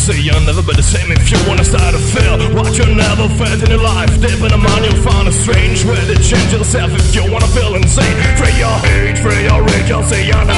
say you'll never be the same if you wanna start to feel what you never felt in your life. Deep in the mind you'll find a strange way to change yourself if you wanna feel insane. Free your hate, free your rage, you'll say you're not